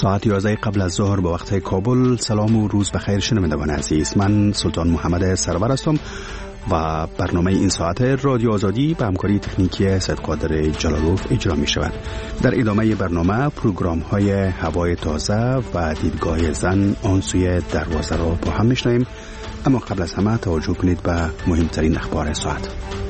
ساعت 11 قبل از ظهر به وقت کابل. سلام و روز بخیر شنوندگان عزیز. من سلطان محمد سرور هستم و برنامه این ساعت رادیو آزادی به همکاری تکنیکی سید قادر جلالوف اجرا می شود. در ادامه برنامه پروگرام های هوای تازه و دیدگاه زن آن سوی دروازه را با هم میشنویم، اما قبل از همه توجه کنید به مهمترین اخبار ساعت.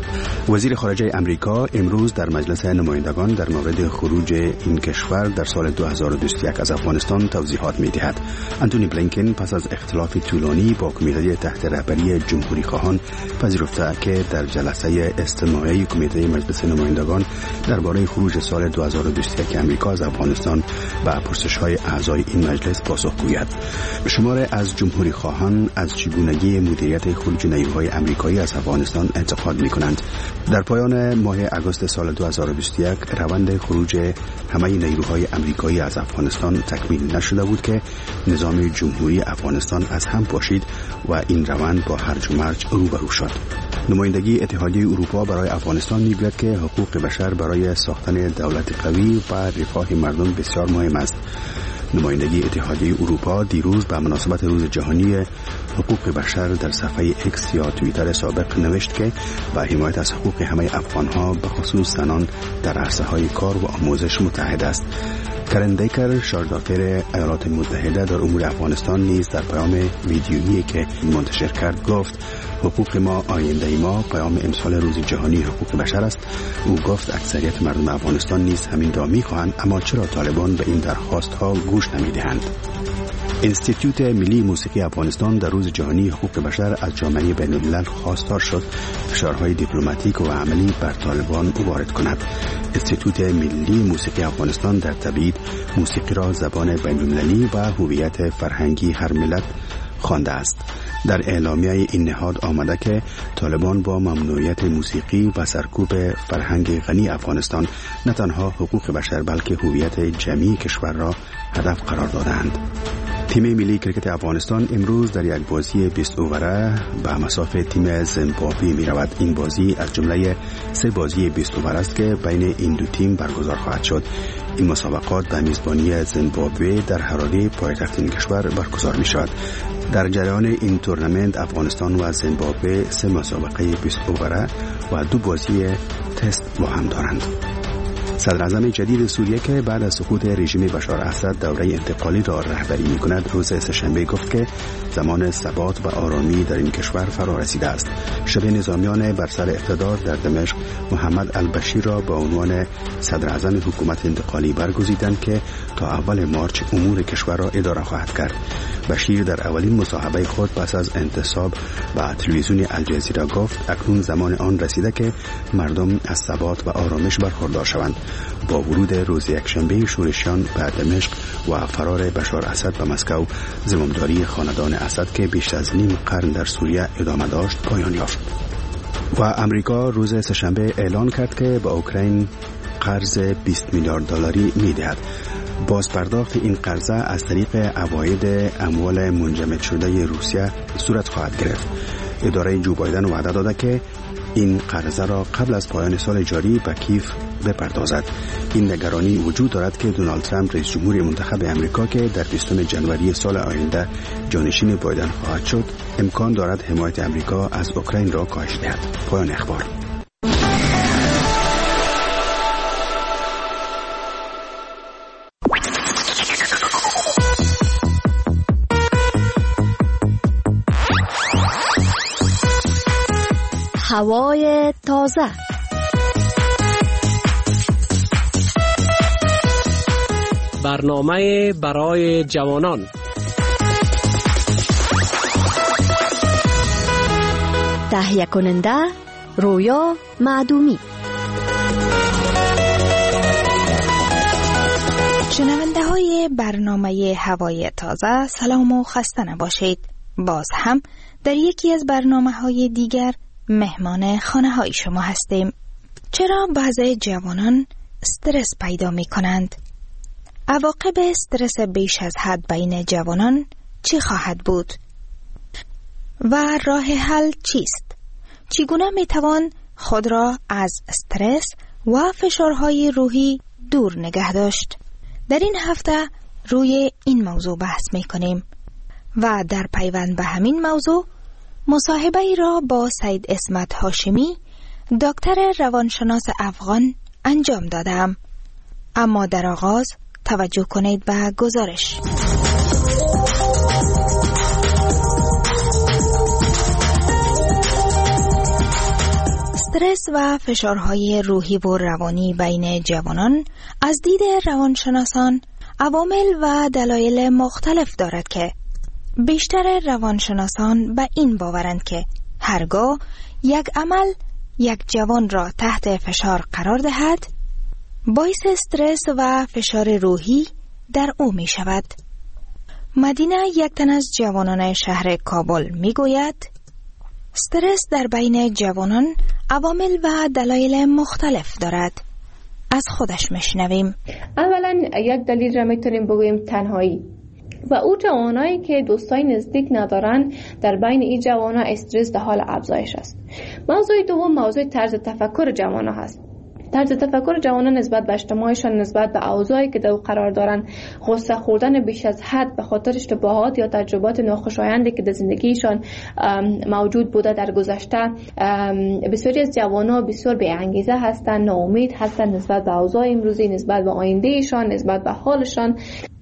وزیر خارجه امریکا امروز در مجلس نمایندگان در مورد خروج این کشور در سال 2021 از افغانستان توضیحات می‌دهد. آنتونی بلینکن پس از اختلاف طولانی با کمیته تحت رهبری جمهوری خواهان پذیرفته که در جلسه استماعی کمیته مجلس نمایندگان درباره خروج سال 2021 امریکا از افغانستان به پرسش‌های اعضای این مجلس پاسخ گوید. شمار از جمهوری خواهان از چگونگی مدیریت خروج نیروهای آمریکایی از افغانستان انتقاد می‌کنند. در پایان ماه آگوست سال 2021 روند خروج همه نیروهای آمریکایی از افغانستان تکمیل نشده بود که نظام جمهوری افغانستان از هم پاشید و این روند با هرج و مرج روبرو شد. نمایندگی اتحادیه اروپا برای افغانستان می‌گوید که حقوق بشر برای ساختن دولت قوی و رفاه مردم بسیار مهم است. نمایندگی اتحادیه اروپا دیروز به مناسبت روز جهانی حقوق بشر در صفحه اکس یا توییتر سابق نوشت که با حمایت از حقوق همه افغان‌ها به خصوص زنان در عرصه‌های کار و آموزش متحد است. کرن دیکر شاردافر ایالات متحده در امور افغانستان نیز در پیام ویدیویی که منتشر کرد گفت حقوق ما آینده ما. پیام امسال روز جهانی حقوق بشر است. او گفت اکثریت مردم افغانستان نیز همین را می‌خواهند، اما چرا طالبان به این درخواست‌ها گوش نمی‌دهند؟ انستیتوت ملی موسیقی افغانستان در روز جهانی حقوق بشر از جامعه بین‌الملل خواستار شد فشارهای دیپلماتیک و عملی بر طالبان وارد کند. انستیتوت ملی موسیقی افغانستان در تبعید موسیقی را زبان بین‌المللی و هویت فرهنگی هر ملت خوانده است. در اعلامیه این نهاد آمده که طالبان با ممنوعیت موسیقی و سرکوب فرهنگ غنی افغانستان نه تنها حقوق بشر بلکه هویت جمعی کشور را هدف قرار دادند. تیم ملی کرکت افغانستان امروز در یک بازی 20 اووره به مساف تیم زیمبابوه می رود. این بازی از جمله 3 بازی 20 اووره است که بین این دو تیم برگزار خواهد شد. این مسابقات به میزبانی زیمبابوه در حراره پایتخت این کشور برگزار می شود. در جریان این تورنمنت افغانستان و زیمبابوه 3 مسابقه 20 اووره و 2 بازی تست با هم دارند. صدر اعظم جدید سوریه که بعد از سقوط رژیم بشار اسد دوره انتقالی را رهبری می‌کند روز سه‌شنبه گفت که زمان ثبات و آرامی در این کشور فرا رسیده است. شبه نظامیان بر سر اقتدار در دمشق محمد البشیر را به عنوان صدر اعظم حکومت انتقالی برگزیدند که تا اول مارچ امور کشور را اداره خواهد کرد. بشیر در اولین مصاحبه خود پس از انتصاب به تلویزیون الجزیره گفت اکنون زمان آن رسیده که مردم از ثبات و آرامش برخوردار شوند. با ورود روز یکشنبه شورشیان به دمشق و فرار بشار اسد به مسکو، زمامداری خاندان اسد که بیش از نیم قرن در سوریه ادامه داشت پایان یافت. و امریکا روز سه‌شنبه اعلان کرد که به اوکراین قرض 20 میلیارد دلاری می‌دهد. بازپرداخت این قرضه از طریق عواید اموال منجمد شده روسیه صورت خواهد گرفت. اداره جو بایدن وعده داده که این قرضه را قبل از پایان سال جاری به کیف بپردازد. این نگرانی وجود دارد که دونالد ترامپ رئیس جمهور منتخب امریکا که در 20 ژانویه سال آینده جانشین بایدن خواهد شد امکان دارد حمایت امریکا از اوکراین را کاهش دهد. پایان اخبار. هوای تازه. برنامه برای جوانان. تهیه کننده رویا معدومی. شنونده های برنامه هوای تازه سلام و خسته نباشید. باز هم در یکی از برنامه های دیگر مهمان خانه های شما هستیم. چرا بعضی جوانان استرس پیدا می کنند؟ عواقب استرس بیش از حد بین جوانان چی خواهد بود؟ و راه حل چیست؟ چگونه می توان خود را از استرس و فشارهای روحی دور نگه داشت؟ در این هفته روی این موضوع بحث می کنیم و در پیوند به همین موضوع مصاحبه ای را با سید اسمت هاشمی دکتر روانشناس افغان انجام دادم. اما در آغاز توجه کنید به گزارش. استرس و فشارهای روحی و روانی بین جوانان از دید روانشناسان عوامل و دلایل مختلف دارد که بیشتر روانشناسان به این باورند که هرگاه یک عمل یک جوان را تحت فشار قرار دهد باعث استرس و فشار روحی در او می شود. مدینه، یک تن از جوانان شهر کابل می گوید استرس در بین جوانان عوامل و دلایل مختلف دارد. از خودش میشنویم. اولا یک دلیل را میتونیم بگوییم تنهایی و او جوانایی که دوستای نزدیک ندارن. در بین این جوانا استرس در حال افزایش است. موضوع دوم موضوع طرز تفکر جوانا هست. طرز تفکر جوانان نسبت به اجتماعشان، نسبت به اوضاعی که در او قرار دارن، غصه خوردن بیش از حد به خاطر اشتباهات یا تجربات ناخوشایندی که در زندگیشان موجود بوده در گذشته. بسیاری از جوانان بسیار بی انگیزه هستند، ناامید هستند نسبت به اوضاع امروزی، نسبت به آیندهشان، نسبت به حالشان،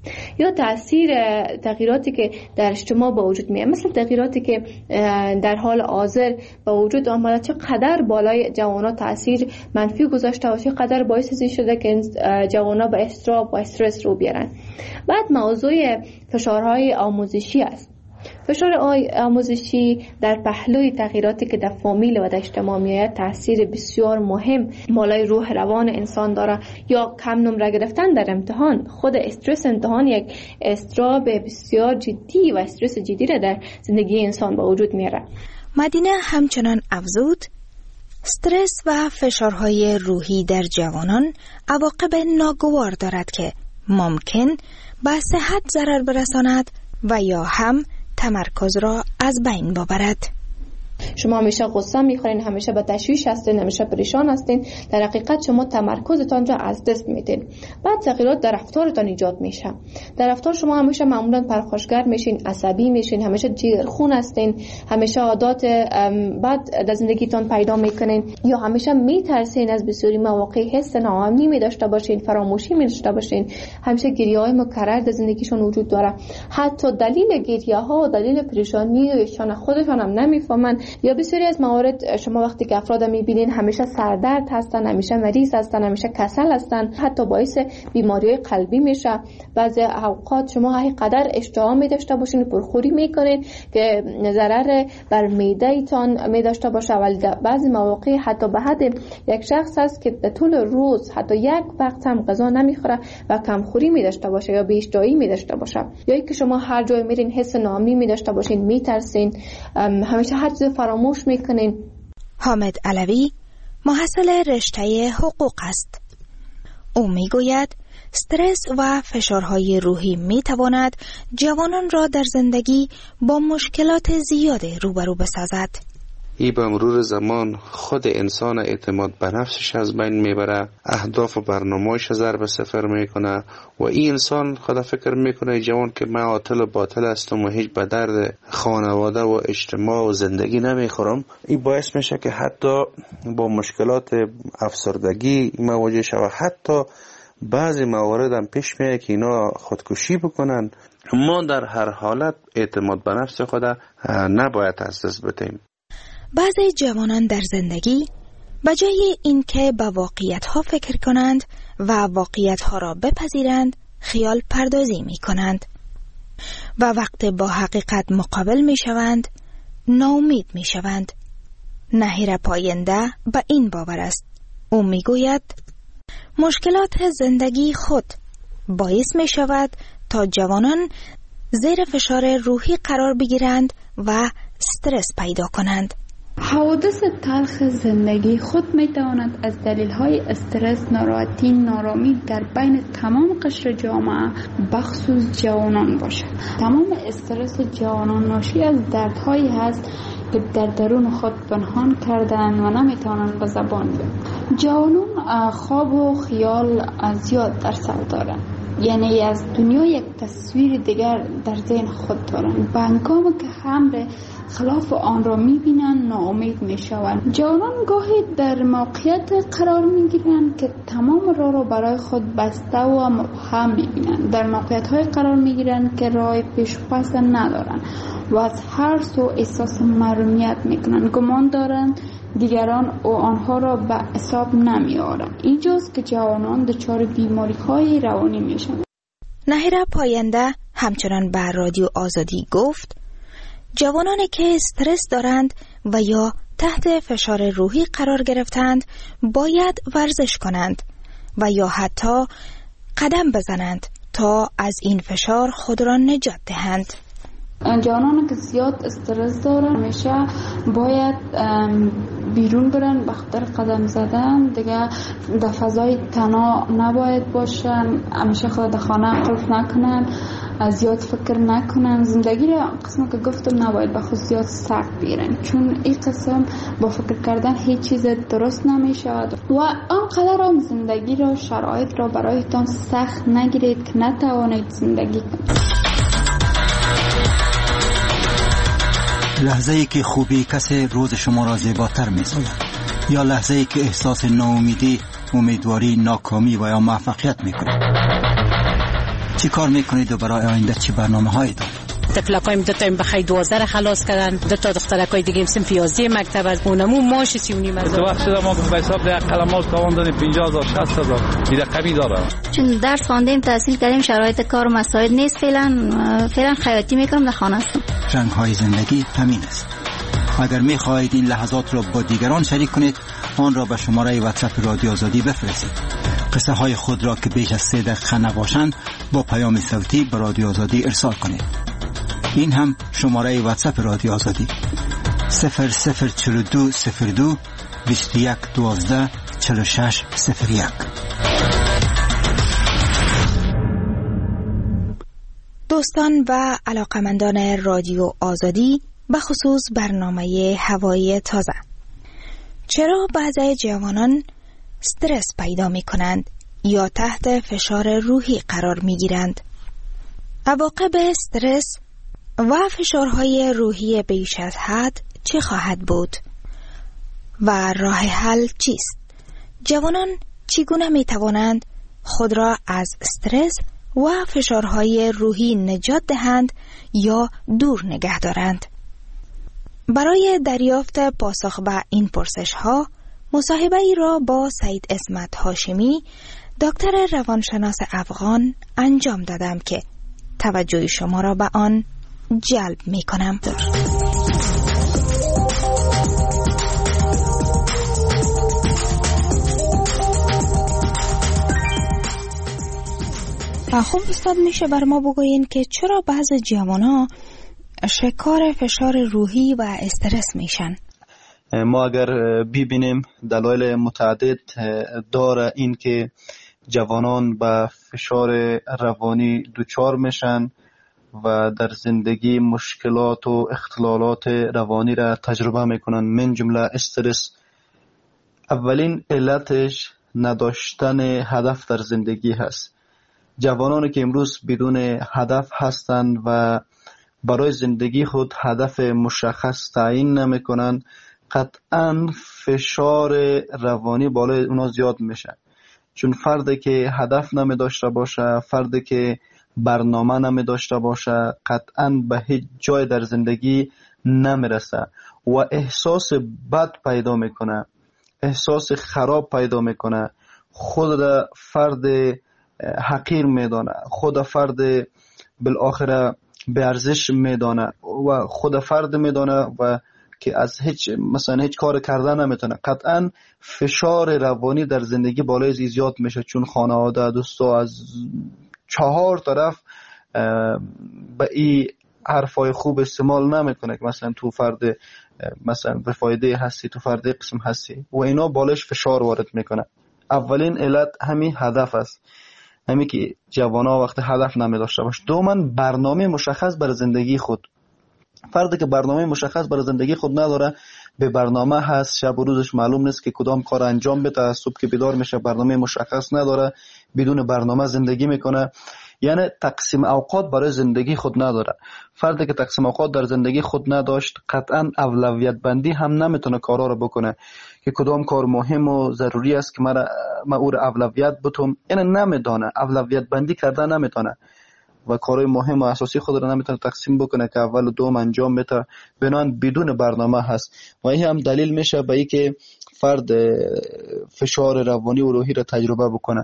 یا تاثیر تغییراتی که در اجتماع به وجود میاد، مثل تغییراتی که در حال حاضر به وجود آمده چقدر بالای جوانا تاثیر منفی گذاشته و چقدر باعث این شده که جوانا به اضطراب و استرس رو بیارن. بعد موضوع فشارهای آموزشی است. فشار آموزشی در پهلوی تغییراتی که در فامیل و در اجتماع میاد تاثیر بسیار مهم بالای روح روان انسان داره. یا کم نمره گرفتن در امتحان، خود استرس امتحان یک اضطراب بسیار جدی و استرس جدی را در زندگی انسان به وجود میاره. مدینه همچنان افزود استرس و فشارهای روحی در جوانان عواقب ناگوار دارد که ممکن به صحت ضرر برساند و یا هم تمرکز را از بین ببرد. شما همیشه غصه میخورین، همیشه به تشویش هستین، همیشه پریشان هستین، در حقیقت شما تمرکزتان را از دست میدین. بعد تغییرات در رفتارتان ایجاد میشه. در رفتار شما همیشه معمولا پرخاشگر میشین، عصبی میشین، همیشه جیگرخون هستین، همیشه عادات بد در زندگیتان پیدا میکنین، یا همیشه میترسین از بسیاری مواقع، حس ناامنی میداشته باشین، فراموشی میداشته باشین، همیشه گریه‌های مکرر در زندگیشون وجود داره. حتی دلیل گریه‌ها و دلیل پریشانیشان خودشان هم نمیفهمن. یا بسیاری از موارد شما وقتی که افراد میبینین همیشه سردرد هستن، همیشه مریض هستن، همیشه کسل هستن، حتی باعث بیماری‌های قلبی میشه. بعضی اوقات شما هر قدر اشتها می‌داشته باشین، پرخوری میکنین که ضرر بر معده‌تان می‌داشته باشه. ولی بعضی مواقع حتی به حد یک شخص هست که در طول روز حتی یک وقت هم غذا نمیخوره و کمخوری می‌داشته باشه یا بی‌اشتهایی می‌داشته باشه. یا اینکه شما هر جای میرین حس ناامنی می‌داشته باشین، میترسین، همیشه هر چیز فراموش میکنین. حامد علوی محصل رشته حقوق است. او میگوید استرس و فشارهای روحی میتواند جوانان را در زندگی با مشکلات زیاد روبرو بسازد. ای به مرور زمان خود انسان اعتماد به نفسش از بین میبره، اهداف و برنامه‌اش ضرب صفر میکنه و این انسان خود فکر میکنه جوان که من عاطل و باطل هستم و هیچ به درد خانواده و اجتماع و زندگی نمیخورم. این باعث میشه که حتی با مشکلات افسردگی مواجه شود. حتی بعضی موارد هم پیش میاد که اینا خودکشی بکنن. ما در هر حالت اعتماد به نفس خود نباید از دست بدیم. بعضی جوانان در زندگی به جای اینکه به واقعیت‌ها فکر کنند و واقعیت‌ها را بپذیرند، خیال پردازی می‌کنند و وقت با حقیقت مقابل می‌شوند، ناامید می‌شوند. نهیر پاینده به این باور است. او می‌گوید مشکلات زندگی خود باعث می‌شود تا جوانان زیر فشار روحی قرار بگیرند و استرس پیدا کنند. حوادث تلخ زندگی خود می تواند از دلیل‌های استرس، ناراحتی، نارامی در بین تمام قشر جامعه بخصوص جوانان باشد. تمام استرس جوانان ناشی از دردهایی هست که در درون خود پنهان کردن و نمی توانند به زبان بیارند. جوانان خواب و خیال زیاد در سر دارند. یعنی از دنیا یک تصویر دیگر در ذهن خود دارن. به هنگامی که امر خلاف آن را میبینن ناامید میشوند. جوانان گاهی در موقعیت قرار میگیرند که تمام راه را برای خود بسته و مبهم میبینند. در موقعیت های قرار میگیرند که راه پیش پس ندارند و از هر سو احساس محرومیت میکنند. گمان دارند دیگران و آنها را به حساب نمیارند. اینجاست که جوانان دچار بیماری های روانی میشوند. نهیره پاینده همچنان به رادیو آزادی گفت جوانانی که استرس دارند و یا تحت فشار روحی قرار گرفتند باید ورزش کنند و یا حتی قدم بزنند تا از این فشار خود را نجات دهند. جوانانی که زیاد استرس دارن همیشه باید بیرون برن، به خاطر قدم زدن دیگه در فضای تنها نباید باشن، همیشه خود در خانه قلف نکنن، زیاد فکر نکنن. زندگی را قسم که گفتم نباید به خود زیاد سخت بگیرن، چون این قسم با فکر کردن هیچ چیز درست نمیشود و آنقدر هم زندگی را شرایط را برایتان سخت نگیرید که نتوانید زندگی کنید. لحظه‌ای که خوبی کسی روز شما را زیباتر می‌سازد یا لحظه‌ای که احساس ناامیدی، امیدواری، ناکامی و یا موفقیت می‌کنید. چی کار می‌کنید و برای آینده چه برنامه‌هایی دارید؟ تکلکایم دو تا بخیر 12 خلاص کردن، دو تا دخترکای دیگه صنف 11 مکتب از اونمو ماش 39 از تو وقت شده ما به حساب ده قلمال تاوان دادیم 50000 60000 دیگه قبی داره. چون درس خواندیم تحصیل کردیم شرایط کار مساعد نیست، فعلا خیاطی میکنم در خانه هستم. رنگ‌های زندگی همین است. اگر می‌خواهید این لحظات را با دیگران شریک کنید آن را به شماره واتساپ رادیو آزادی بفرستید. قصه های خود را که بیش از 3 دقیقه نباشند با پیام صوتی به رادیو آزادی ارسال کنید. این هم شماره واتساپ رادیو آزادی 004202 2112 4601. دوستان و علاقمندان رادیو آزادی به خصوص برنامه هوای تازه، چرا بعضی جوانان استرس پیدا می کنند یا تحت فشار روحی قرار می گیرند؟ عواقب استرس و فشارهای روحی بیش از حد چه خواهد بود و راه حل چیست؟ جوانان چگونه می توانند خود را از استرس و فشارهای روحی نجات دهند یا دور نگه دارند؟ برای دریافت پاسخ به این پرسش ها مصاحبه ای را با سید عصمت هاشمی، دکتر روانشناس افغان انجام دادم که توجه شما را به آن جلب می کنم. خب استاد، میشه بر ما بگوین که چرا بعض جوانان شکار فشار روحی و استرس میشن؟ ما اگر ببینیم دلایل متعدد داره این که جوانان به فشار روانی دچار میشن و در زندگی مشکلات و اختلالات روانی را تجربه میکنن، من جمله استرس. اولین علتش نداشتن هدف در زندگی هست. جوانانی که امروز بدون هدف هستند و برای زندگی خود هدف مشخص تعیین نمیکنن، قطعا فشار روانی بالای اونا زیاد میشه. چون فردی که هدف نمی داشته باشه، فردی که برنامه نمی داشته باشه، قطعا به هیچ جای در زندگی نمیرسه و احساس بد پیدا میکنه، احساس خراب پیدا میکنه، خود فرد حقیر میدانه، خود فرد بالاخره به ارزش میدانه و خود فرد میدانه و که از هیچ کار کردن نمیتونه. قطعا فشار روانی در زندگی بالای زیاد میشه، چون خانواده، دوستا از 4 طرف به این حرفای خوب استعمال نمیکنه که مثلا تو فرد مثلا بفایده هستی، تو فرد قسم هستی و اینا بالش فشار وارد میکنه. اولین علت همین هدف است، همین که جوانا وقت هدف نمی داشته باشه. دوماً برنامه مشخص برای زندگی خود. فردی که برنامه مشخص برای زندگی خود نداره، به برنامه هست، شب و روزش معلوم نیست که کدام کار انجام بده، صبح که بیدار میشه برنامه مشخص نداره، بدون برنامه زندگی میکنه، یعنی تقسیم اوقات برای زندگی خود نداره. فردی که تقسیم اوقات در زندگی خود نداشت قطعا اولویت بندی هم نمیتونه کارا رو بکنه که کدام کار مهم و ضروری است که من او رو اولویت بتونم، یعنی نمیدونه، اولویت بندی کرده نمیتونه و کارهای مهم و اساسی خود رو نمیتونه تقسیم بکنه که اول و دوم انجام بده، بنان بدون برنامه هست و این هم دلیل میشه به اینکه فرد فشار روانی و روحی رو تجربه بکنه.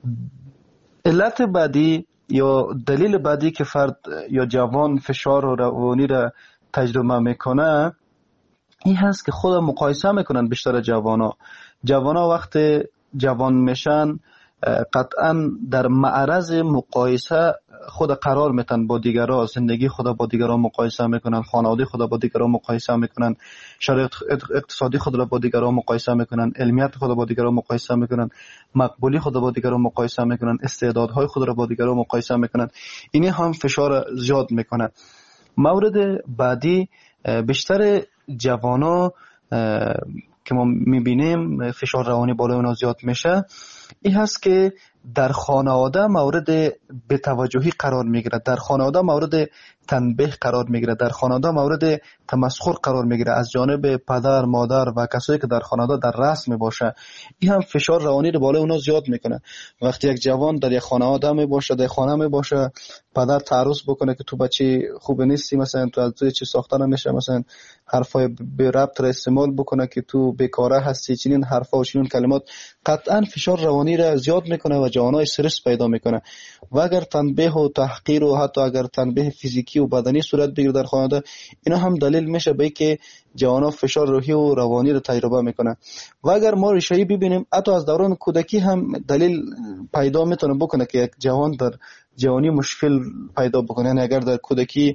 علت بعدی یا دلیل بعدی که فرد یا جوان فشار روانی را تجربه میکنه این هست که خود مقایسه میکنن. بیشتر جوانا وقت جوان میشن قطعا در معرض مقایسه خود قرار میتن با دیگران، زندگی خود با دیگران مقایسه میکنن، خانواده خود با دیگران مقایسه میکنن، شرایط اقتصادی خود را با دیگران مقایسه میکنن، علمیت خود با دیگران مقایسه میکنن، مقبولی خود با دیگران مقایسه میکنن، استعدادهای خود را با دیگران مقایسه میکنن. اینی هم فشار زیاد میکنه. مورد بعدی بیشتر جوانا که ما میبینیم فشار روانی بالای اونا زیاد میشه این هست که در خانواده مورد بی‌توجهی قرار میگیره، در خانواده مورد تنبیه قرار میگیره، در خانواده مورد تمسخر قرار میگیره از جانب پدر، مادر و کسایی که در خانواده در رأس میباشه. این هم فشار روانی رو بالای اونا زیاد میکنه. وقتی یک جوان در یک خانواده میباشه، در خانه میباشه، پدر تعرض بکنه که تو بچه خوب نیستی، مثلا تو از چی ساخته نمیشه، مثلا حرفای به ربط را استعمال بکنه که تو بیکاره هستی، چنین حرفا و چنین کلمات، قطعا فشار روانی را زیاد میکنه و جوانای استرس پیدا میکنه. و اگر تنبیه و تحقیر و حتی اگر تنبیه فیزیکی و بدنی صورت بگیره در خانواده، اینا هم دلیل میشه به اینکه جوانا فشار روحی و روانی رو تجربه میکنه. و اگر ما ریشه‌ای ببینیم حتی از دوران کودکی هم دلیل پیدا میتونه بکنه که یک جوان در جوانی مشکل پیدا بکنه. یعنی اگر در کودکی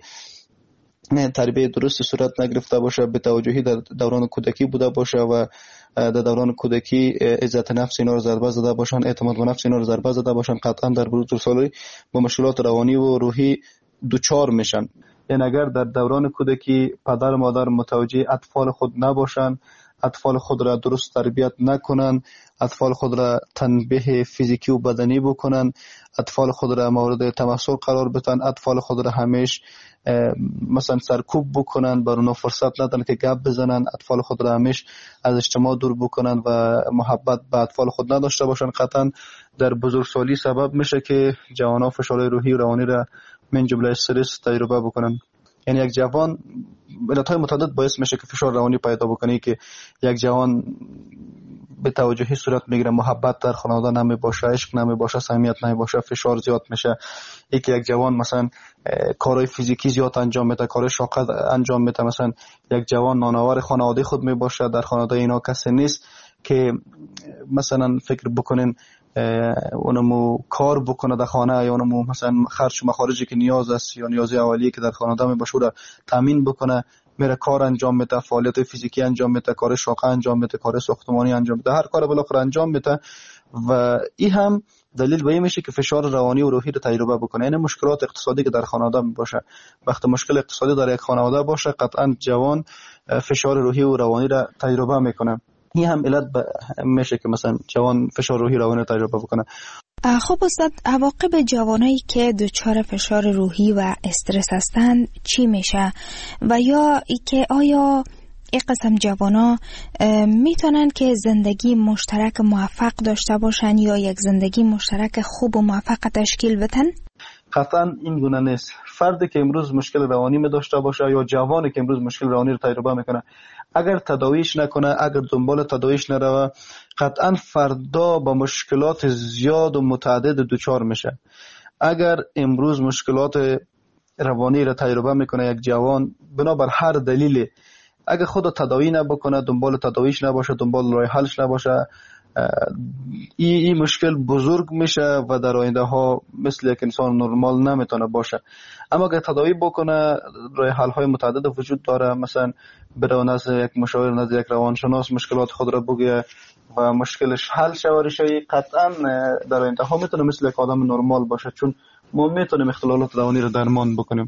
تربیت درست صورت نگرفته باشه، به توجهی در دوران کودکی بوده باشه و در دوران کودکی عزت نفس اینا رو ضربه زده باشن، اعتماد به نفس اینا رو ضربه زده باشن، قطعا در بزرگسالی با مشکلات روانی و روحی دوچار میشن. یعنی اگر در دوران کودکی پدر و مادر متوجه اطفال خود نباشن، اطفال خود را درست تربیت نکنن، اطفال خود را تنبیه فیزیکی و بدنی بکنن، اطفال خود را مورد تمسخر قرار بدن، اطفال خود را همیشه مثلا سرکوب بکنن، بر اونها فرصت ندن که گپ بزنن، اطفال خود را همیشه از اجتماع دور بکنن و محبت به اطفال خود نداشته باشن، قطعا در بزرگسالی سبب میشه که جوانان فشار روحی و روانی را من جمله استرس تجربه بکنن. یعنی یک جوان علتهای متعدد باعث میشه که فشار روانی پیدا بکنه که یک جوان به توجهی صورت میگیره، محبت در خانواده نمی باشه، عشق نمی باشه، صمیمیت نمی باشه، فشار زیاد میشه. یکی یک جوان مثلا کارهای فیزیکی زیاد انجام میده، کارهای شاق انجام میده، مثلا یک جوان نانآور خانواده خود می باشه، در خانواده اینا کسی نیست که مثلا فکر بکنین اونمو کار بکنه در خانه یا اونمو مثلا خرج و مخارجی که نیاز است یا نیازی اولیه که در خانواده می باشه رو تامین بکنه، میره کار انجام میده، فعالیت فیزیکی انجام میده، کار شاقه انجام میده، کار ساختمانی انجام میده، هر کار بالاخره انجام میده و این هم دلیل به این میشه که فشار روانی و روحی رو تجربه بکنه. یعنی مشکلات اقتصادی که در خانواده باشه، وقتی مشکل اقتصادی در یک خانواده باشه قطعا جوان فشار روحی و روانی رو تجربه میکنه. این هم علت میشه که مثلا جوان فشار روحی روانی رو تجربه بکنه. خب استاد، عواقب جوانایی که دچار فشار روحی و استرس هستند چی میشه؟ و یا ای که آیا این قسم جوانا میتونن که زندگی مشترک موفق داشته باشن یا یک زندگی مشترک خوب و موفق تشکیل بدن؟ قطعا این گونه نیست. فردی که امروز مشکل روانی می داشته باشه یا جوانی که امروز مشکل روانی رو تجربه میکنه، اگر تداویش نکنه، اگر دنبال تداویش نروه، قطعا فردا با مشکلات زیاد و متعدد دوچار میشه. اگر امروز مشکلات روانی رو تجربه میکنه یک جوان بنابر هر دلیلی، اگر خود تداوی نبکنه، دنبال تداویش نباشه، دنبال راه حلش نباشه، این مشکل بزرگ میشه و در آینده ها مثل یک انسان نرمال نمیتونه باشه. اما اگر تداوی بکنه، راه حل های متعدد وجود داره، مثلا بره نزد یک مشاور، نزد یک روانشناس مشکلات خود را بگه و مشکلش حل شوارشی، قطعا در آینده ها میتونه مثل یک آدم نرمال باشه، چون ما میتونیم اختلالات روانی رو درمان بکنیم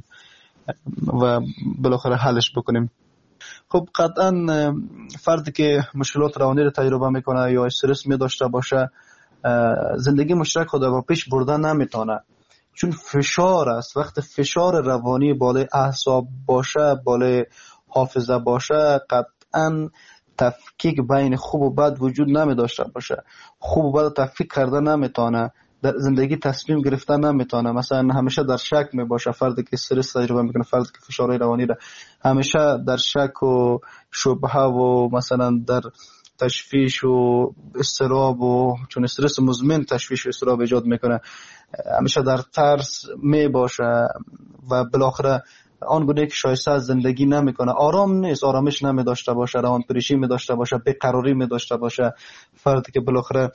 و بالاخره حلش بکنیم. خب قطعا فردی که مشکلات روانی رو تجربه میکنه یا استرس می داشته باشه، زندگی مشترک خود با پیش بردن نمیتونه، چون فشار است. وقت فشار روانی بالای اعصاب باشه، بالای حافظه باشه، قطعا تفکیک بین خوب و بد وجود نمی داشته باشه. خوب و بد تفکیک کرده نمیتونه، در زندگی تصمیم گرفتن نمیتونه. مثلا همیشه در شک می باشه فردی که استرس تجربه میکنه، فردی که فشار روانی را همیشه در شک و شبهه و مثلا در تشویش و اضطراب، و چون استرس مزمن تشویش و اضطراب ایجاد میکنه، همیشه در ترس می باشه و بالاخره آنگونه که شایسته از زندگی نمیکنه، آرام نیست، آرامش نمی داشته باشه، روان پریشی می داشته باشه، بیقراری می داشته باشه. فردی که بالاخره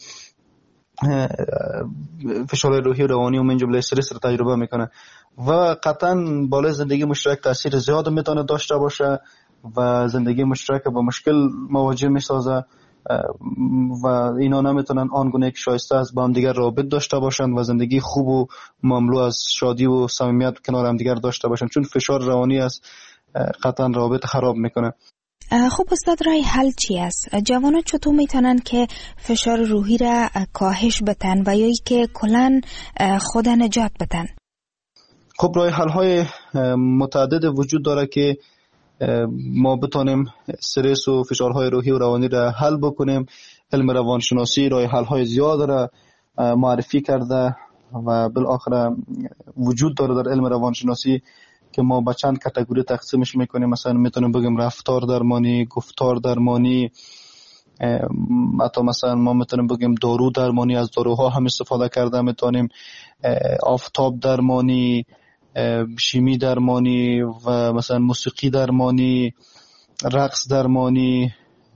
فشار روحی و روانی و من جمله استرس رو تجربه میکنه و قطعا بالای زندگی مشترک تاثیر زیاد میتونه داشته باشه و زندگی مشترک با مشکل مواجه میسازه و اینا نمیتونن آنگونه که شایسته از با هم دیگر رابط داشته باشن و زندگی خوب و مملو از شادی و صمیمیت کنار هم دیگر داشته باشن، چون فشار روانی است قطعا رابط خراب میکنه. خب استاد، رای حل چی است؟ جوانان چطور میتونن که فشار روحی را کاهش بدن و یا که کلن خود نجات بدن؟ خب رای حل های متعدد وجود داره که ما بتانیم استرس و فشارهای روحی و روانی را حل بکنیم. علم روانشناسی رای حل های زیاد را معرفی کرده و بالاخره وجود داره در علم روانشناسی که ما به چند کاتگوری تقسیمش میکنیم. مثلا میتونیم بگیم رفتار درمانی، گفتار درمانی، حتی مثلا ما میتونیم بگیم دارو درمانی، از داروها هم استفاده کرده میتونیم، آفتاب درمانی، شیمی درمانی و مثلا موسیقی درمانی، رقص درمانی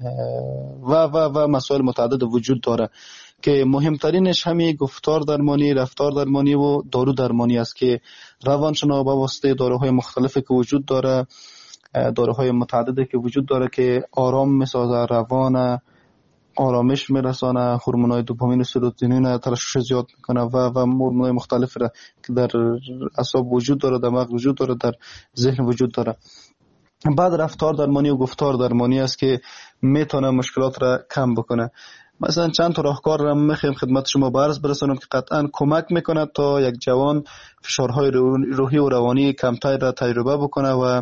و مسائل متعدد وجود داره که مهمترینش همین گفتار درمانی، رفتار درمانی و دارو درمانی است که روانشناس با واسطه داروهای مختلفی که وجود داره، داروهای متعددی که وجود داره که آرام میسازه، روان آرامش میرسانه، هورمونای دوپامین و سروتونین ترشح زیاد میکنه و هورمونای مختلفی را که در اعصاب وجود داره، در مغز وجود داره، در ذهن وجود داره. بعد رفتار درمانی و گفتار درمانی است که میتونه مشکلات را کم بکنه. مثلا چند تا راهکار را میخوایم خدمت شما عرض برسونم که قطعا کمک میکنه تا یک جوان فشارهای روحی و روانی کمتر را تجربه بکنه و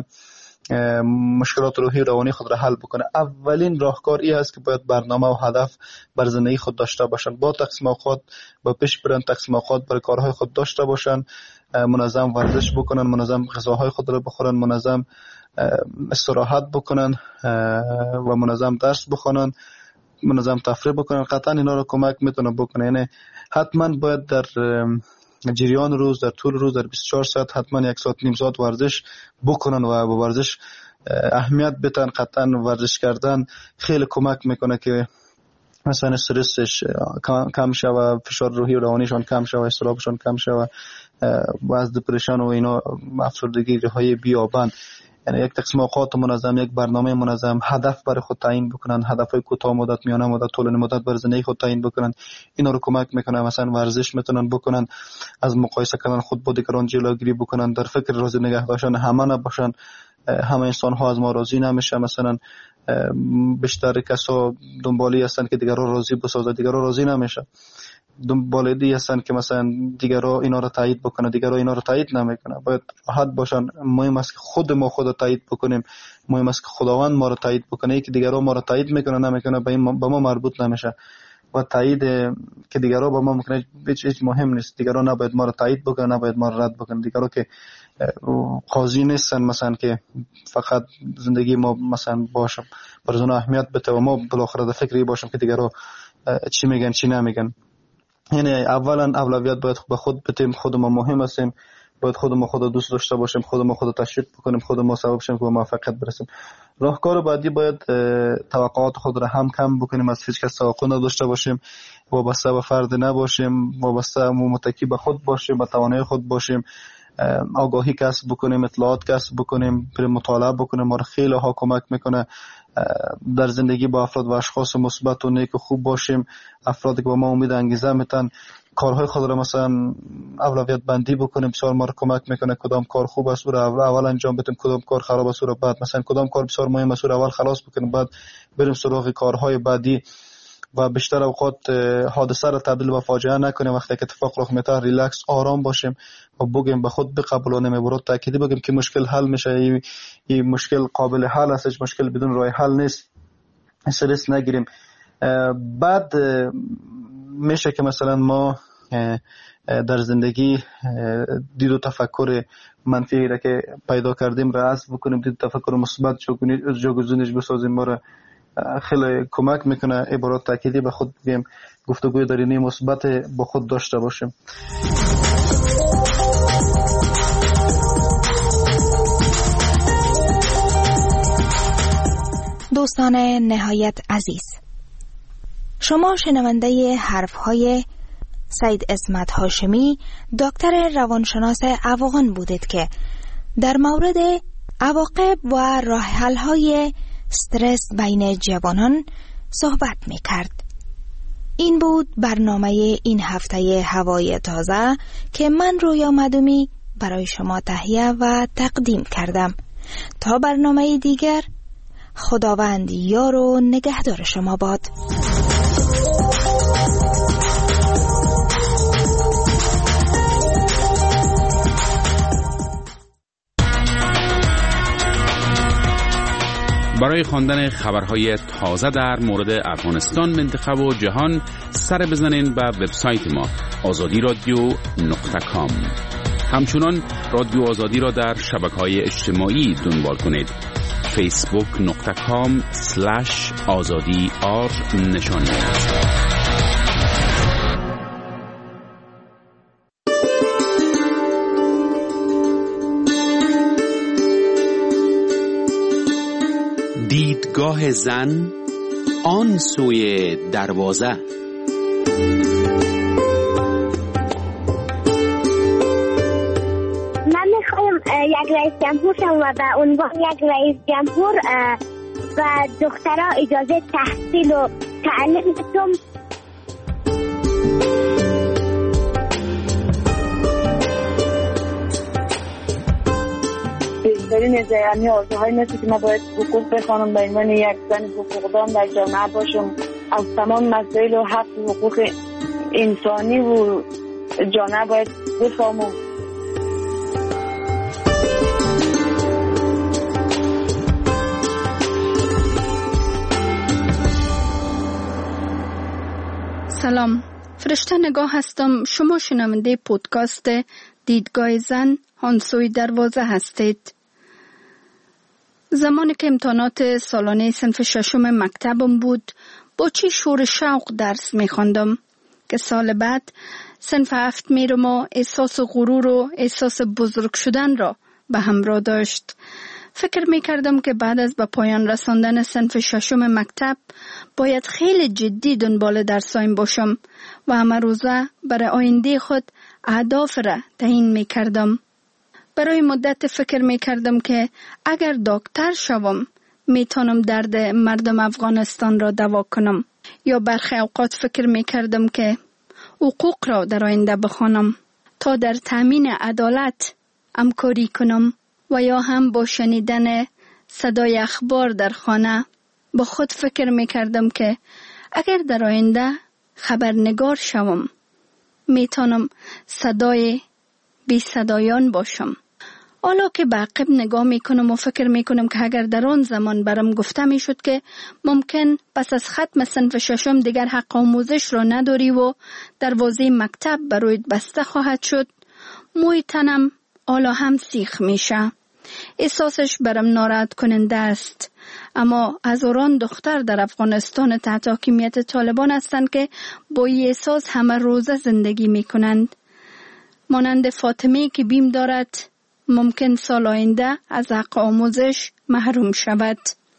مشکلات روحی و روانی خود را حل بکنه. اولین راهکار این است که باید برنامه و هدف بر زندگی خود داشته باشن، با تقسیم اوقات با پیش برن، تقسیم اوقات برای کارهای خود داشته باشن، منظم ورزش بکنن، منظم غذاهای خود را بخورن، منظم استراحت بکنن و منظم درس بخونن، منظم تفریح بکنن. قطعا اینا رو کمک میتونه بکنه. یعنی حتما باید در جریان روز، در طول روز، در 24 ساعت حتما 1 ساعت نیم ساعت ورزش بکنن و با ورزش اهمیت بدن. قطعا ورزش کردن خیلی کمک میکنه که مثلا استرسش کم شوه، فشار روحی و روانیشان کم شوه، استرابشان کم شوه و از دپرشن و اینا افسردگی های بیابند. یعنی یک تقسیم اوقات منظم، یک برنامه منظم، هدف برای خود تعیین بکنن، هدفهای کوتاه مدت، میانه مدت، طولانی مدت برای زندگی خود تعیین بکنن. اینا رو کمک میکنه. مثلا ورزش میتونن بکنن، از مقایسه کردن خود با دیگران جلوگیری بکنن، در فکر راضی نگه داشتن همه نباشن. همه انسان ها از ما راضی نمیشه. مثلا بیشتر کسا دنبالی هستن که دیگران راضی بسازه، دیگران راضی نمیشه. دنبالی هستن که مثلا دیگران اینا رو تایید بکنه، دیگران اینا رو تایید نمیکنه. باید راحت باشن. مهم است که خود ما خود رو تایید بکنیم، مهم است که خداوند ما رو تایید بکنه. که دیگران ما رو تایید میکنه نمیکنه به ما مربوط نمیشه. و تایید که دیگران با ما میکنه هیچ مهم نیست. دیگران نباید ما رو تایید بکنه، نباید ما رو رد بکنه. دیگران که قاضی نیستن مثلا که فقط زندگی ما مثلا باشه برای اون اهمیت بده و ما بالاخره در فکری باشیم که دیگران چی میگن چی نمیگن. یعنی اولا اولویت باید به خود بدیم. خود ما مهم هستیم، باید خود ما خود دوست داشته باشیم، خود ما خود تشویق بکنیم، خود ما سبب شیم که به موفقیت برسیم. راهکار بعدی باید توقعات خود را هم کم بکنیم، از هیچ کس توقع نداشته باشیم، وابسته به فرد نباشیم، وابسته متکی به خود باشیم، به توانایی خود باشیم، آگاهی کسب بکنیم، اطلاعات کسب بکنیم، بریم مطالعه بکنیم. ما را خیلی ها کمک میکنه در زندگی با افراد و اشخاص مثبت و نیک و خوب باشیم. افرادی که با ما امید انگیزه میتن، کارهای خود را مثلا اولویت بندی بکنیم. بسیار ما را کمک میکنه کدام کار خوب است او را اول انجام بدیم، کدام کار خراب است او را بعد. مثلا کدام کار بسیار مهم است او را اول خلاص بکنیم، بعد بریم سراغ کارهای بعدی. و بیشتر اوقات حادثه را تبدیل به فاجعه نکنیم. وقتی که اتفاق رخ میده ریلکس آرام باشیم و بگیم به خود بقبولانیم، عبارات تأکیدی بگیم که مشکل حل میشه، این مشکل قابل حل است، مشکل بدون راه حل نیست، استرس نگیریم. بعد میشه که مثلا ما در زندگی دید و تفکر منفی را که پیدا کردیم را حذف بکنیم، دید و تفکر مثبت جاگزینش بسازیم. ما را خیلی کمک میکنه. عبارات تأکیدی به خود بگیم، گفتگوی درونی مثبت با خود داشته باشیم. دوستان نهایت عزیز، شما شنونده حرفهای سید عصمت هاشمی، دکتر روانشناس افغان بودید که در مورد عواقب و راه حل‌های استرس بین جوانان صحبت می‌کرد. این بود برنامه این هفته هوای تازه که من رویا مدومی برای شما تهیه و تقدیم کردم. تا برنامه دیگر، خداوند یار و نگهدار شما باد. برای خواندن خبرهای تازه در مورد افغانستان، منطقه و جهان سر بزنین به وبسایت ما azadiradio.com. همچنان رادیو آزادی را در شبکه‌های اجتماعی دنبال کنید. facebook.com/azadi_r نشانی است. دیدگاه زن آن سوی دروازه. من میخوایم یک رئیس جمهور شم و به عنوان یک رئیس جمهور و دخترها اجازه تحصیل و تعلیم بدم. بیشترین از یعنی آرزوهای نفسی که ما باید حقوق بخوانم به عنوان یک زن حقوقدان در جامعه باشم، از تمام مسائل و حق و حقوق انسانی و جامعه باید بفهمم. سلام، فرشته نگاه هستم. شما شنونده پودکاست دیدگاه زن آن سوی دروازه هستید. زمانی که امتحانات سالانه صنف ششم مکتبم بود، با چی شور شوق درس می‌خواندم که سال بعد صنف 7 میرم و احساس غرور و احساس بزرگ شدن را به همراه داشت. فکر می‌کردم که بعد از به پایان رساندن صنف ششم مکتب باید خیلی جدی دنبال درسایم باشم و همه روزه برای آینده خود اهداف را تعیین می‌کردم. برای مدت فکر می‌کردم که اگر دکتر شوم میتونم درد مردم افغانستان را دوا کنم، یا برخی اوقات فکر می‌کردم که حقوق را در آینده بخوانم تا در تامین عدالت همکاری کنم، و یا هم با شنیدن صدای اخبار در خانه با خود فکر می‌کردم که اگر در آینده خبرنگار شوم میتونم صدای بی صدایان باشم. حالا که به عقب نگاه میکنم و فکر میکنم که اگر در آن زمان برام گفته میشد که ممکن پس از ختم صنف ششم دیگر حق آموزش را نداری و دروازه مکتب برایت بسته خواهد شد، موی تنم حالا هم سیخ میشه. احساسش برام ناراحت کننده است. اما هزاران دختر در افغانستان تحت حاکمیت طالبان هستند که با این احساس همه روزه زندگی میکنند. مانند فاطمه که بیم دارد ممکن سال آینده از حق آموزش محروم شود.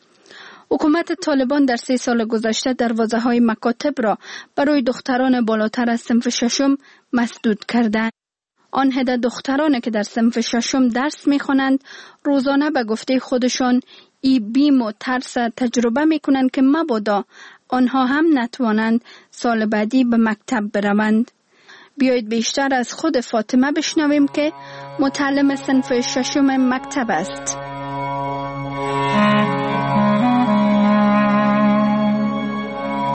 حکومت طالبان در 3 سال گذشته دروازه‌های مکاتب را برای دختران بالاتر از صنف ششم مسدود کردند. آن عده دخترانی که در صنف ششم درس می‌خوانند روزانه به گفته خودشان این بیم و ترس تجربه می‌کنند که مبادا آنها هم نتوانند سال بعدی به مکتب بروند. بیایید بیشتر از خود فاطمه بشنویم که متعلم صنف ششم مکتب است.